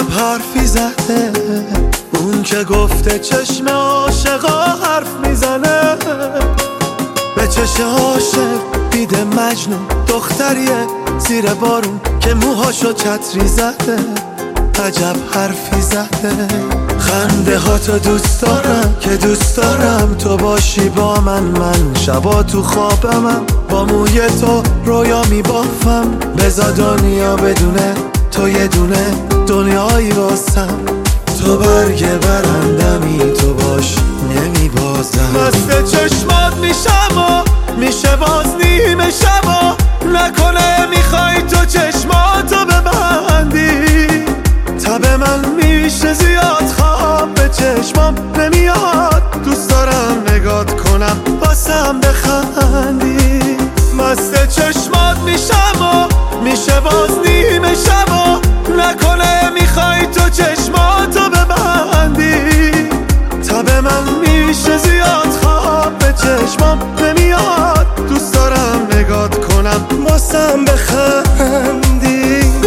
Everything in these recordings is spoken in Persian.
عجب حرفی زده اون که گفته چشم عاشقا حرف میزنه. به چشم عاشق دیده مجنون دختریه زیر بارون که موهاشو چتری زده. عجب حرفی زده. خنده ها تو دوست دارم که دوست دارم تو باشی با من شبا تو خوابمم با موی تو رویا میبافم. بذار دنیا بدونه تو یه دونه دنیایی واسم. تو برگ برندمی تو باش نمیبازم. مست چشمات میشم و میشه باز نیمه شبا. نکنه میخوای تو چشماتو ببندی. تب من میشه زیاد خواب به چشمام نمیاد. دوست دارم نگات کنم واسم بخندی. مست چشمات میشم و میشه باز نیمه شبا. نکنه میخوای تو چشماتو ببندی. تب من میشه زیاد خواب به چشمام نمیاد. دوست دارم نگات کنم واسم بخندی.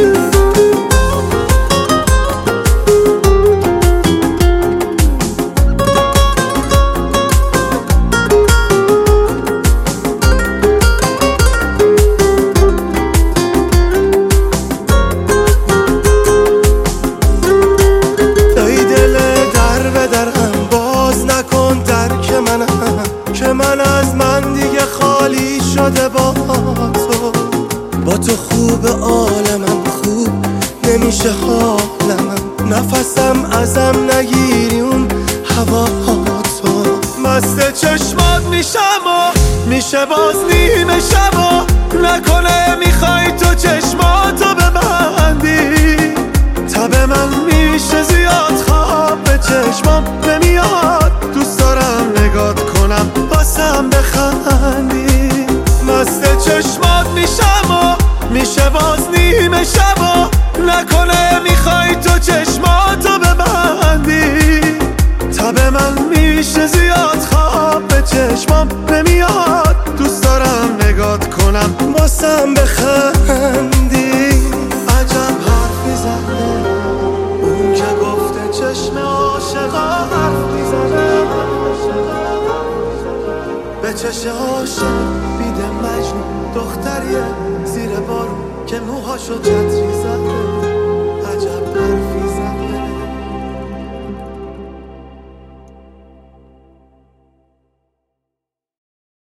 من از من دیگه خالی شده با تو خوب عالمم خوب نمیشه حالمم. نفسم ازم نگیری اون هوا تو. مست چشمات میشم و میشه باز نیمه شبا. نکنه میخوای تو چشماتو ببندی. تب من میشه زیاد خواب به چشمام نمیاد. دوست دارم نگات کنم واسم بخندی. مست چشمات میشم و میشه باز نیمه شبا. نکنه میخوای تو چشماتو ببندی. تب من میشه زیاد خواب به چشمام نمیاد. دوست دارم نگات کنم واسم بخندی. عجب حرفی زده اون که گفته چشم عاشقا حرف میزنه. به چشم عاشق بیده مجنون دختریه زیر بارون که موهاشو چتری زده.